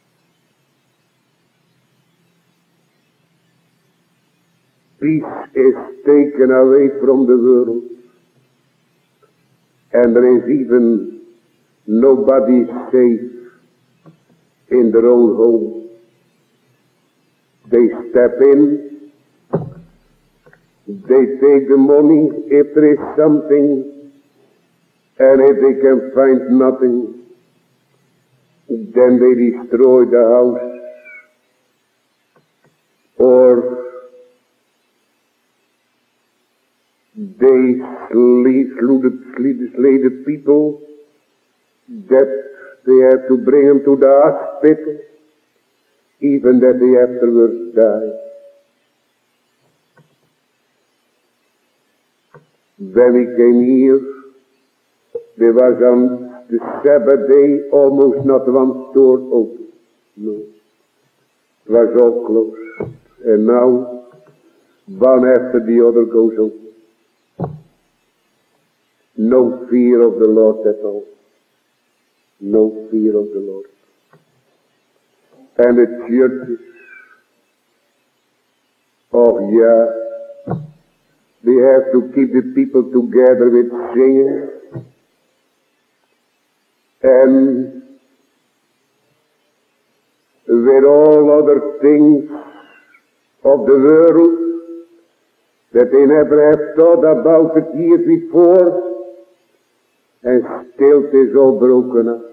Peace is taken away from the world, and there is even nobody safe in their own home. They step in, they take the money if there is something, and if they can find nothing, then they destroy the house, or they slay, slew the, slay the people that they have to bring them to the hospital, even that they afterwards die. When we came here, there was on the Sabbath day almost not one store open. No. It was all closed. And now, one after the other goes open. No fear of the Lord at all. No fear of the Lord. And the churches, oh yeah, they have to keep the people together with singing and with all other things of the world that they never have thought about it years before, and still it is all broken up.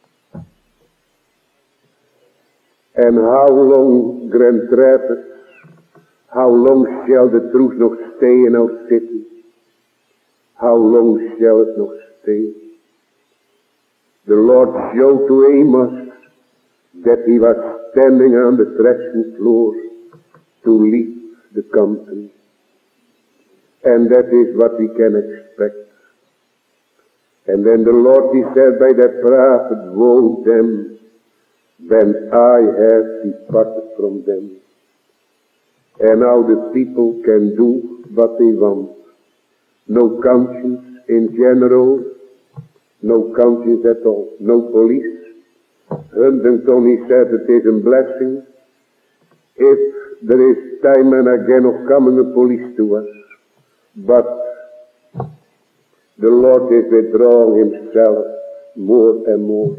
And how long, Grand Rapids, how long shall the truth not stay in our city? How long shall it not stay? The Lord showed to Amos that he was standing on the threshing floor to lead the country. And that is what we can expect. And then the Lord, he said by that prophet, woe them when I have departed from them. And now the people can do what they want. No conscience in general, no conscience at all, no police. Huntington, he said it is a blessing if there is time and again of coming a police to us. But the Lord is withdrawing himself more and more.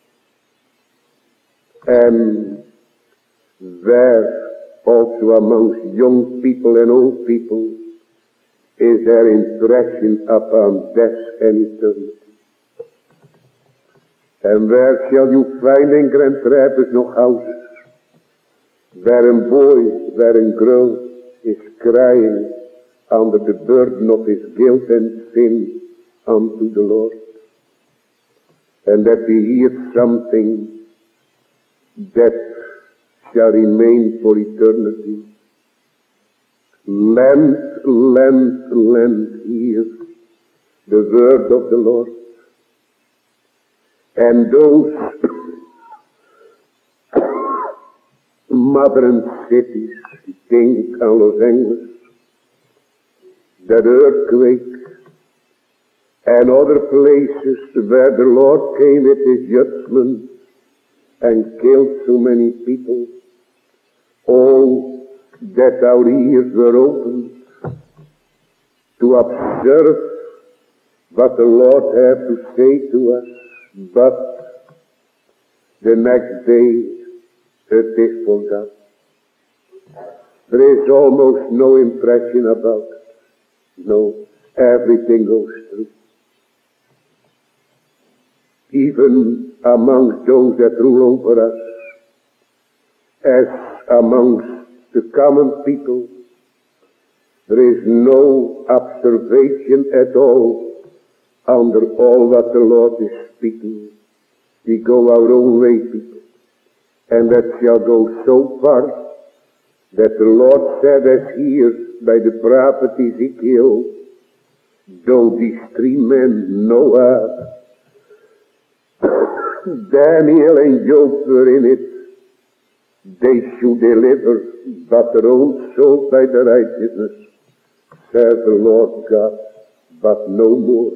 And there also amongst young people and old people is their impression upon death and eternity. En waar shall you find in Grand Rapids nog houses, where a boy, where a girl is crying under the burden of his guilt and sin unto the Lord, and that we hear something that shall remain for eternity. Lend, lend, lend, hear the word of the Lord. And those modern cities, think on Los Angeles, that earthquake, and other places where the Lord came with his judgment and killed so many people, all that our ears were opened to observe what the Lord had to say to us. But the next day it is forgotten. There is almost no impression about it. No, everything goes through. Even amongst those that rule over us, as amongst the common people, there is no observation at all under all what the Lord is speaking. We go our own way, people, and that shall go so far that the Lord said, as here by the prophet Ezekiel, though these three men, Noah, Daniel and Job were in it, they should deliver but their own soul by the righteousness, says the Lord God, but no more.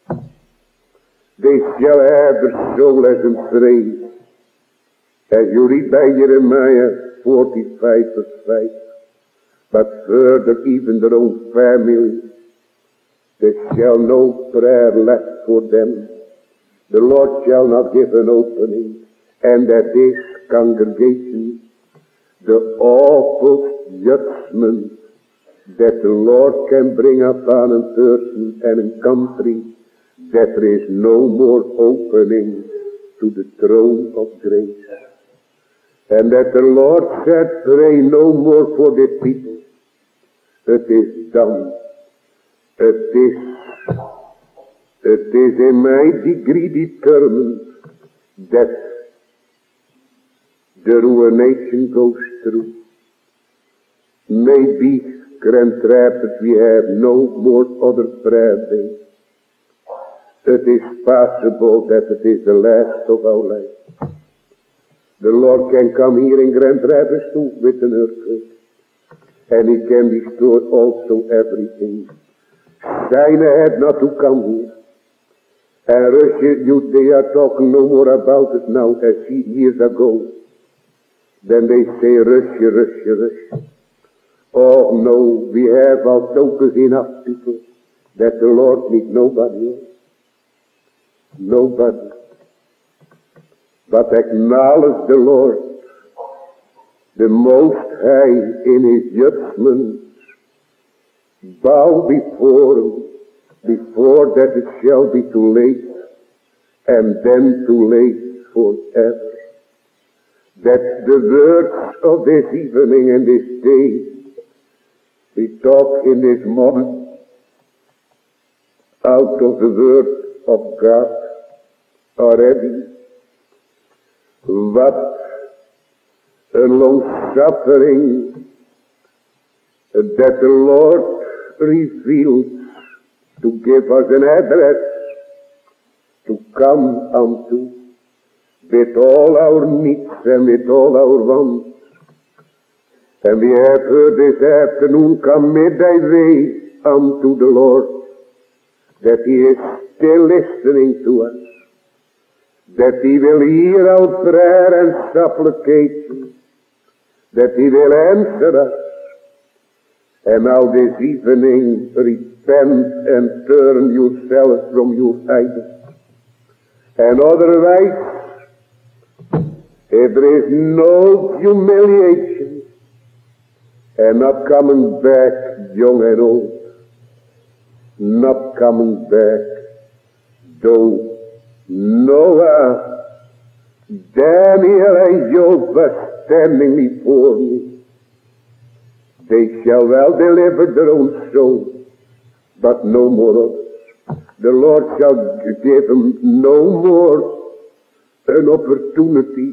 They shall have their soul as a prey. As you read by Jeremiah forty-five verse five. But further, even their own family, there shall no prayer left for them. The Lord shall not give an opening. And that this congregation, the awful judgment that the Lord can bring upon a person and a country, that there is no more opening to the throne of grace. And that the Lord said, pray no more for the people. It is done. It is, it is in my degree determined that the ruination goes through. Maybe, Grand Rapids, we have no more other prayer days. It is possible that it is the last of our life. The Lord can come here in Grand Rapids too with an earthquake. And he can destroy also everything. China had not to come here. And Russia, you, they are talking no more about it now as years ago. Then they say Russia, Russia, Russia. Oh no, we have also enough people that the Lord needs nobody else. Nobody. But acknowledge the Lord, the Most High in his judgments. Bow before him, before that it shall be too late, and then too late forever. That the words of this evening and this day, we talk in this moment out of the word of God already. What a long suffering that the Lord revealed to give us an address to come unto with all our needs and with all our wants. And we have heard this afternoon, commit thy way unto the Lord, that he is still listening to us, that he will hear our prayer and supplication, that he will answer us. And now this evening, repent and turn yourselves from your idols. And otherwise, if there is no humiliation and not coming back young and old, not coming back. Though Noah, Daniel and Job were standing before me, they shall well deliver their own soul, but no more others. The Lord shall give them no more an opportunity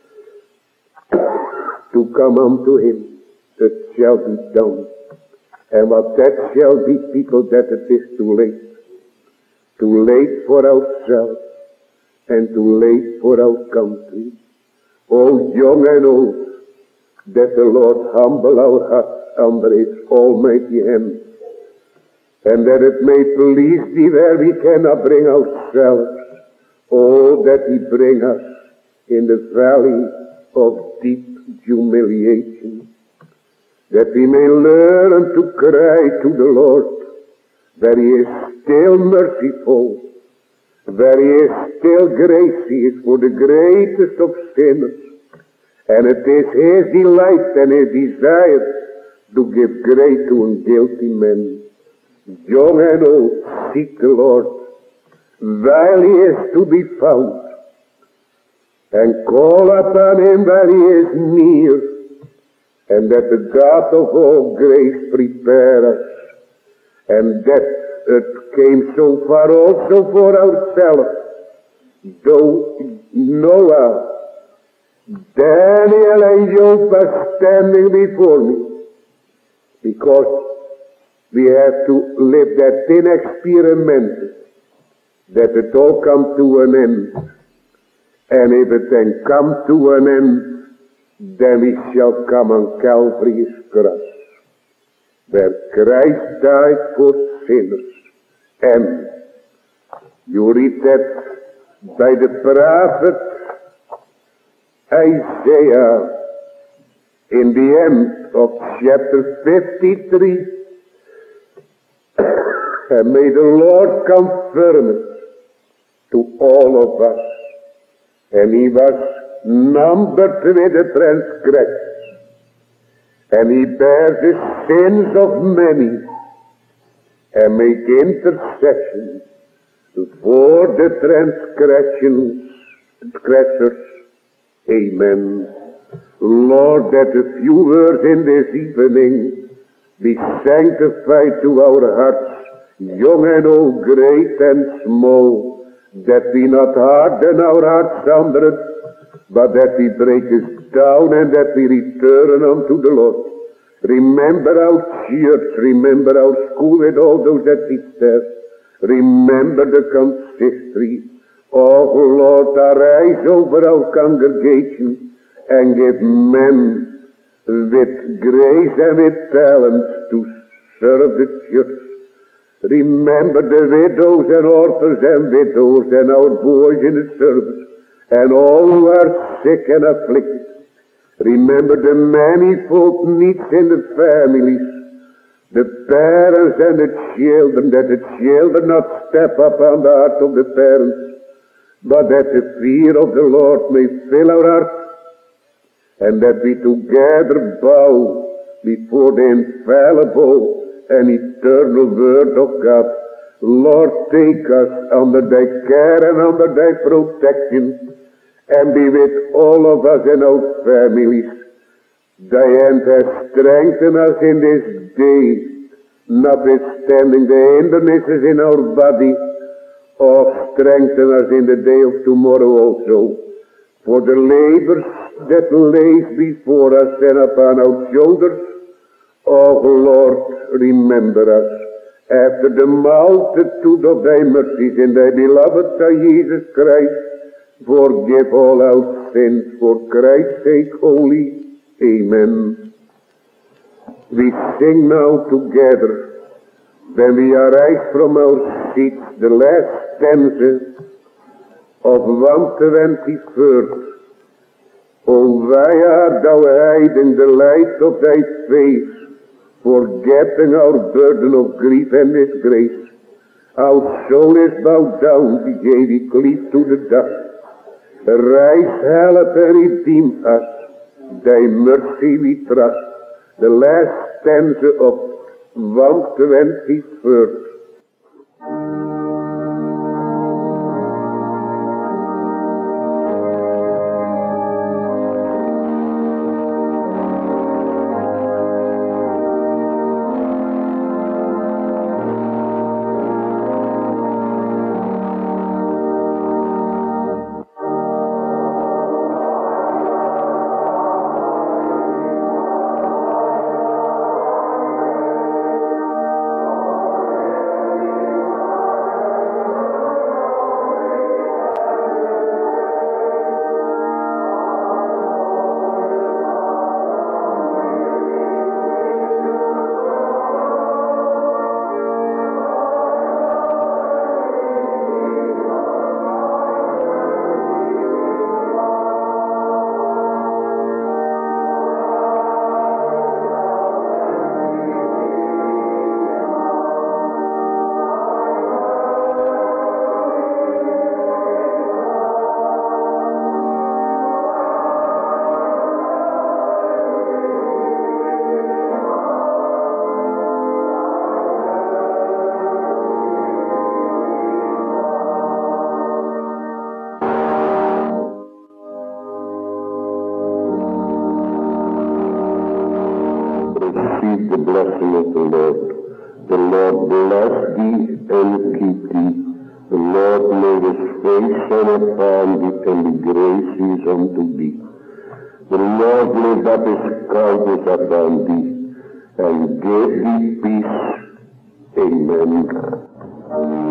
to come unto him. It shall be done. And what that shall be, people, that it is too late. Too late for ourselves and too late for our country. Oh, young and old, that the Lord humble our hearts under his almighty hand, and that it may please thee where we cannot bring ourselves. Oh, that he bring us in the valley of deep humiliation, that we may learn to cry to the Lord, that he is still merciful, that he is still gracious for the greatest of sinners, and it is his delight and his desire to give grace to unguilty men. Young and old, seek the Lord while he is to be found, and call upon him while he is near, and that the God of all grace prepare us, and that it came so far also for ourselves. Though Noah, Daniel and Job are standing before me, because we have to live that thin experiment, that it all come to an end. And if it then come to an end, then we shall come on Calvary's cross, where Christ died for sinners. And you read that by the prophet Isaiah in the end of chapter fifty-three. And may the Lord confirm it to all of us. And he was numbered with the transgressors, and he bears the sins of many, and make intercession for the transgressions, transgressors. Amen. Lord, that a few words in this evening be sanctified to our hearts, young and old, great and small, that we not harden our hearts under it, but that we break us down and that we return unto the Lord. Remember our church, remember our school with all those that sit there. Remember the consistory. Oh Lord, arise over our congregation and give men with grace and with talents to serve the church. Remember the widows and orphans and widows and our boys in the service and all who are sick and afflicted. Remember the manifold needs in the families, the parents and the children, that the children not step up on the heart of the parents, but that the fear of the Lord may fill our hearts, and that we together bow before the infallible and eternal word of God. Lord, take us under thy care and under thy protection, and be with all of us and our families. Thy hand has strengthened us in this day, notwithstanding the hindrances in our body, or strengthen us in the day of tomorrow also. For the labors that lays before us and upon our shoulders, oh Lord, remember us after the multitude of thy mercies in thy beloved Son Jesus Christ. Forgive all our sins for Christ's sake, holy. Amen. We sing now together, when we arise from our seats, the last stanza of one twenty-third. O why art thou hiding the light of thy face, forgetting our burden of grief and disgrace? Our soul is bowed down, yea, we cleave to the dust. Rise, help and redeem us, thy mercy we trust. The last stanza of one twenty-third. receive the blessing of the Lord. The Lord bless thee and keep thee. The Lord made his face shine upon thee and be gracious unto thee. The Lord lift up his countenance upon thee and give thee peace. Amen.